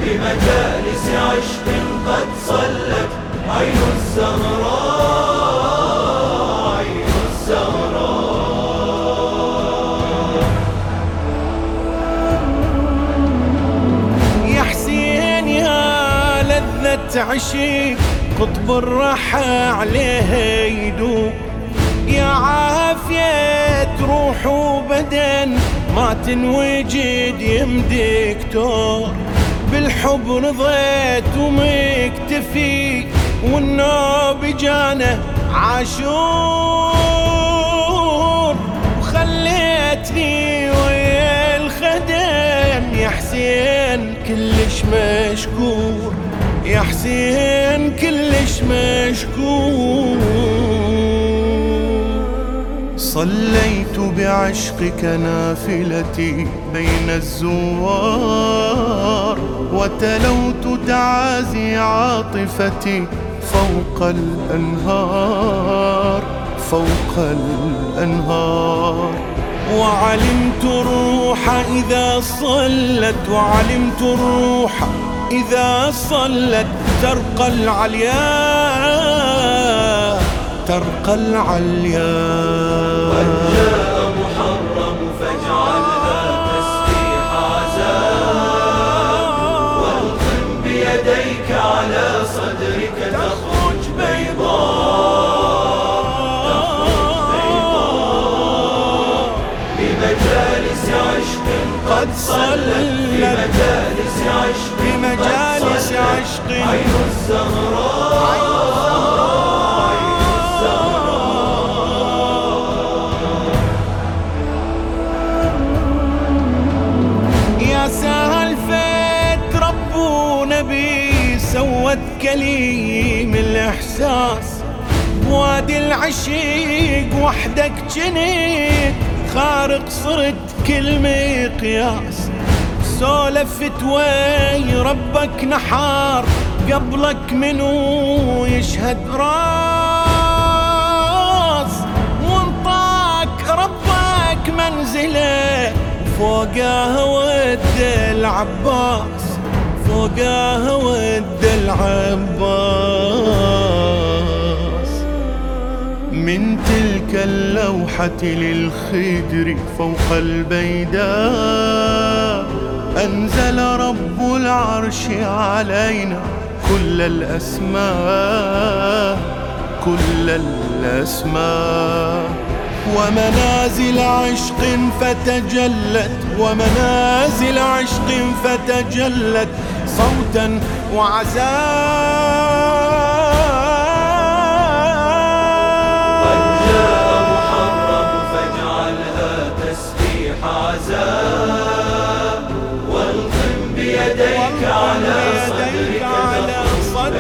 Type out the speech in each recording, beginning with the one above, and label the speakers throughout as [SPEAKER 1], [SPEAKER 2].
[SPEAKER 1] بمجالس عشق قد صلت عين الزهراء، عين الزهراء.
[SPEAKER 2] يا حسين يا لذة عشق قطب الرحى عليه يدوب، يا عافية روح وبدن ما تنوجد يمديك تور، بالحب رضيت ومكتفي والنوب جانه عاشور، وخليتني ويا الخدم يا حسين كلش مشكور، يا حسين كلش مشكور. صليت بعشقك نافلتي بين الزوار، وتلوت تعازي عاطفتي فوق الأنهار، فوق الأنهار. وعلمت الروح إذا صلت، وعلمت الروح إذا صلت ترقى العليا، ترقى العليا.
[SPEAKER 1] قد جاء محرم فاجعلها تسبيح عزاء، والقم بيديك على صدرك تخرج بيضاء، تخرج بيضاء. بمجالس عشق قد صلت، بمجالس عشق،
[SPEAKER 2] بمجالس عشق
[SPEAKER 1] عين الزهراء.
[SPEAKER 2] سالفة رب ونبي سوت كليم الإحساس، بوادي العشيق وحدك جنيت خارق صرت كل مقياس، سولفت وي ربك نحار قبلك منو يشهد راس، وانطاك ربك منزله فوقها ود العباس، فوقها ود العباس. من تلك اللوحة للخدر فوق البيداء أنزل رب العرش علينا كل الأسماء، كل الأسماء. ومنازل عشق فتجلت، ومنازل عشق فتجلت صوتا وعزاء.
[SPEAKER 1] قد جاء محرم فاجعلها تسبيح عزاء، والقم بيديك على صدرك تخرج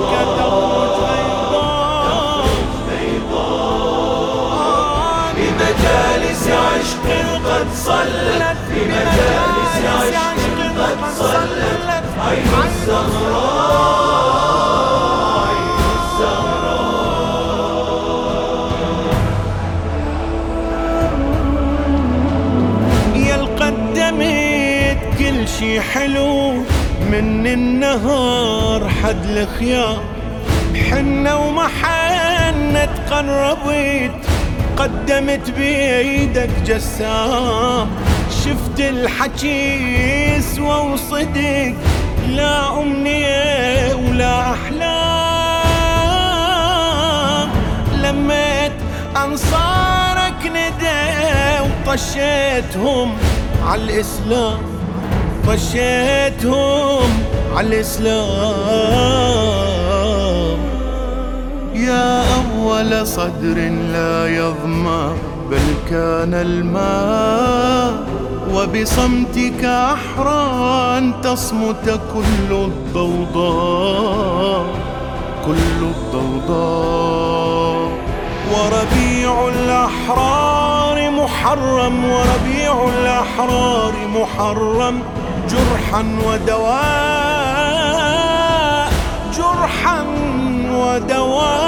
[SPEAKER 1] بيضاء. بمجالس عشق قد صلت، بمجالس عشق قد صلت عين الزهراء، عين الزهراء.
[SPEAKER 2] يا القدمت كل شي حلو من النهار حد الخيار، حنة ومحنة تقربت قدمت بيدك جسام، شفت الحكي سوى وصدق لا أمنية ولا أحلام، لميت أنصارك ندى وطشيتهم على الإسلام، طشيتهم على الإسلام. يا أول صدر لا يظمأ بل كان الماء، وبصمتك أحرى أن تصمت كل الضوضاء، كل الضوضاء. وربيع الأحرار محرم، وربيع الأحرار محرم جرحا ودواء، جرحا ودواء.